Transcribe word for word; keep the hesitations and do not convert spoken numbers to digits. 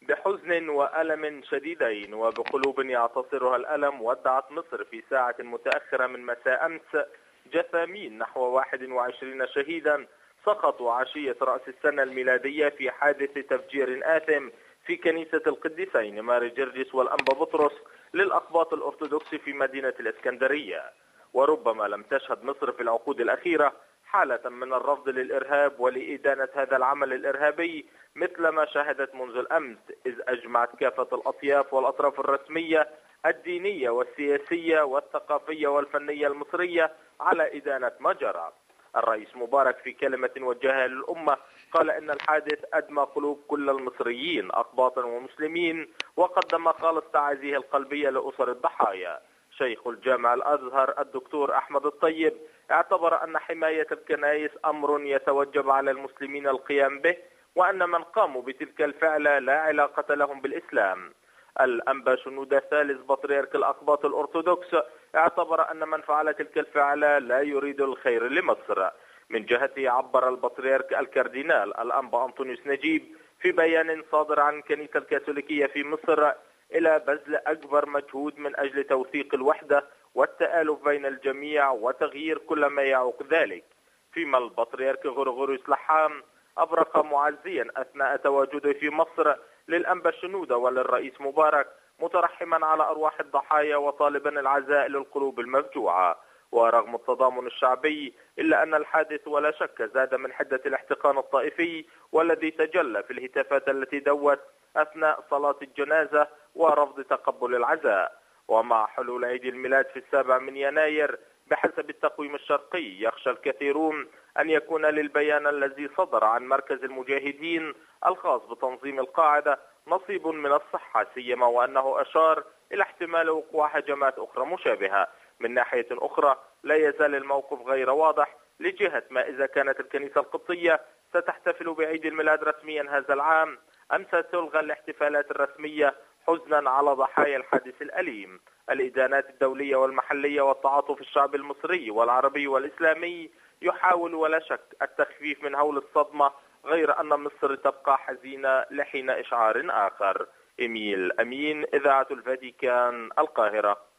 بحزن وألم شديدين وبقلوب يعتصرها الألم، ودعت مصر في ساعة متأخرة من مساء أمس جثامين نحو واحد وعشرين شهيدا سقطوا عشية رأس السنة الميلادية في حادث تفجير آثم في كنيسة القديسين ماري جرجس والأنبا بطرس للأقباط الأرثوذكس في مدينة الإسكندرية. وربما لم تشهد مصر في العقود الأخيرة حالة من الرفض للإرهاب ولإدانة هذا العمل الإرهابي مثل ما شهدت منذ الأمس، إذ أجمعت كافة الأطياف والأطراف الرسمية الدينية والسياسية والثقافية والفنية المصرية على إدانة ما جرى. الرئيس مبارك في كلمة وجهها للأمة قال إن الحادث أدمى قلوب كل المصريين أقباطا ومسلمين، وقدم خالص تعازيه القلبية لأسر الضحايا. شيخ الجامع الأزهر الدكتور أحمد الطيب اعتبر أن حماية الكنائس أمر يتوجب على المسلمين القيام به، وأن من قاموا بتلك الفعلة لا علاقة لهم بالإسلام. الأنبا شنودة الثالث بطريرك الأقباط الأرثوذكس اعتبر أن من فعل تلك الفعلة لا يريد الخير لمصر. من جهته عبر البطريرك الكاردينال الأنبا أنطونيوس نجيب في بيان صادر عن الكنيسة الكاثوليكية في مصر إلى بذل أكبر مجهود من أجل توثيق الوحدة والتآلف بين الجميع وتغيير كل ما يعوق ذلك. فيما البطريرك غرغوريوس لحام أبرق معزيا أثناء تواجده في مصر للأنبا شنودة وللرئيس مبارك، مترحما على أرواح الضحايا وطالبا العزاء للقلوب المفجوعة. ورغم التضامن الشعبي إلا أن الحادث ولا شك زاد من حدة الاحتقان الطائفي والذي تجلى في الهتافات التي دوت أثناء صلاة الجنازة ورفض تقبل العزاء. ومع حلول عيد الميلاد في السابع من يناير بحسب التقويم الشرقي، يخشى الكثيرون أن يكون للبيان الذي صدر عن مركز المجاهدين الخاص بتنظيم القاعدة نصيب من الصحة، سيما وأنه أشار إلى احتمال وقوع هجمات أخرى مشابهة. من ناحية أخرى لا يزال الموقف غير واضح لجهة ما إذا كانت الكنيسة القبطية ستحتفل بعيد الميلاد رسميا هذا العام أم ستلغى الاحتفالات الرسمية حزنا على ضحايا الحادث الأليم. الإدانات الدولية والمحلية والتعاطف الشعبي المصري والعربي والإسلامي يحاول ولا شك التخفيف من هول الصدمة، غير أن مصر تبقى حزينة لحين إشعار آخر. إميل أمين، إذاعة الفاتيكان، القاهرة.